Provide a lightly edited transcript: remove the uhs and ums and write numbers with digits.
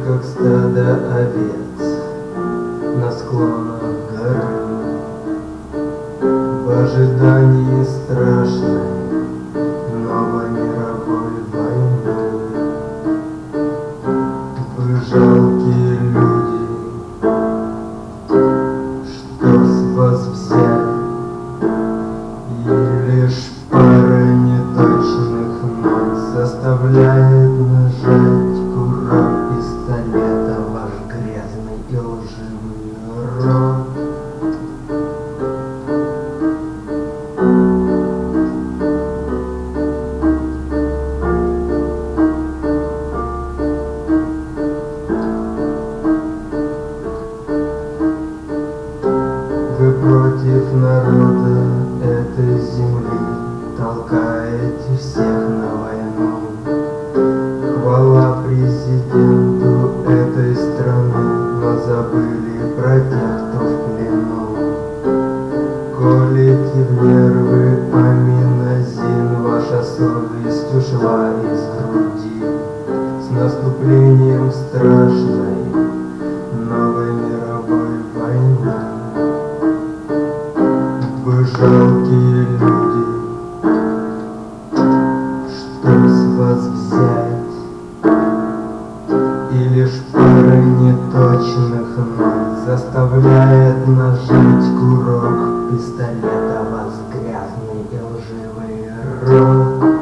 как стадо овец на склонах горы, в ожидании страшной новой мировой войны. Вы жалкие люди, что с вас взять? И лишь пара неточных нот заставляет нажать курок пистолета ваш грязный и лживый рот. Вы против народа этой земли толкаете всех на войну. Хвала президенту этой страны, но забыли про тех, кто в плену. Колите в нервы аминозин, ваша совесть ушла из груди. С наступлением страшной новой мировой войны. Вы жалкие люди, что с вас взять? И лишь пара неточных нот заставляет нажать курок пистолета вас грязный и лживый рот.